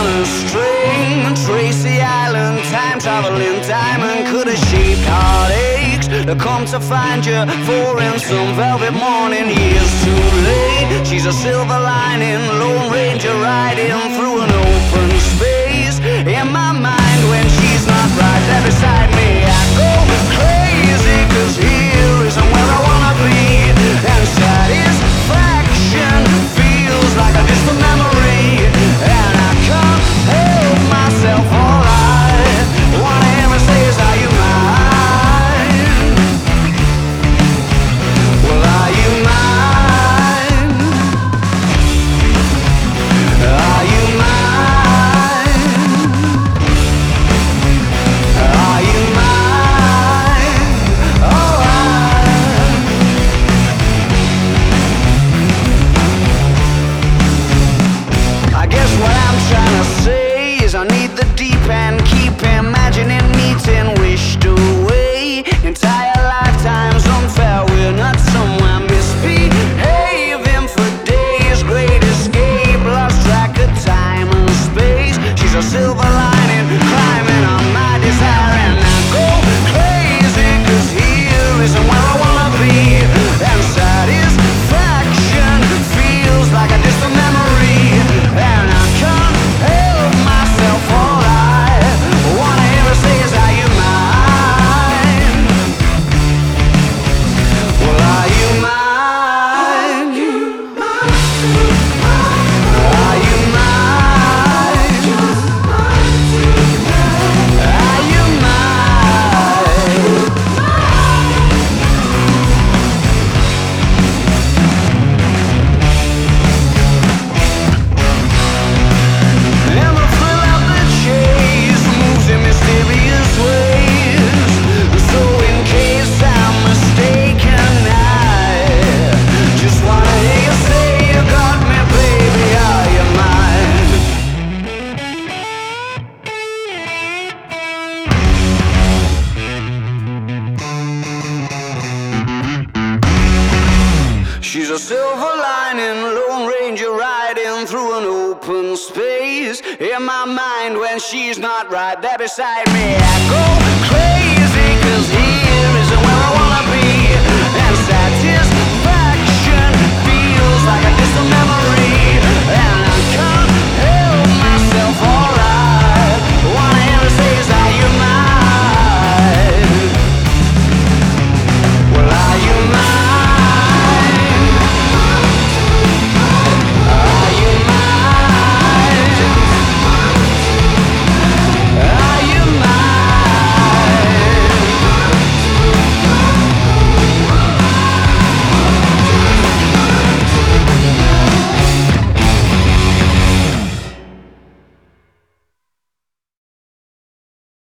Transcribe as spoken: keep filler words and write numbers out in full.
on a string, Tracy Island, time traveling diamond could have shaped heartaches to come to find you for in some velvet morning. Years too late, she's a silver lining, Lone Ranger riding through an open space. In my mind when she's not right there beside me, I go crazy, cause here isn't where I wanna be. And satisfaction feels like a distant memory, and I can't help myself. All I wanna hear me say is, are you mine? Well, are you mine? Are you mine? Are you mine? Oh, I I guess what I'm trying to say is I need the deep end, keep imagining meeting wished away. Entire lifetimes unfair, we're not somewhere misbehaving for days. Great escape, lost track of time and space. She's a silver lining, climbing on my desire, and I go crazy, cause here isn't where I wanna be. And satisfaction feels like a distant memory, and I can't help myself. All I wanna hear her say is, are you mine? Well, are you mine? Are you mine? Are you mine? And the thrill of the chase moves in mysterious ways. So in case I'm mistaken, I just wanna hear you say you got me, baby. Are you mine? She's a silver lining, Lone Ranger riding through an open space. In my mind when she's not right there beside me, I go crazy.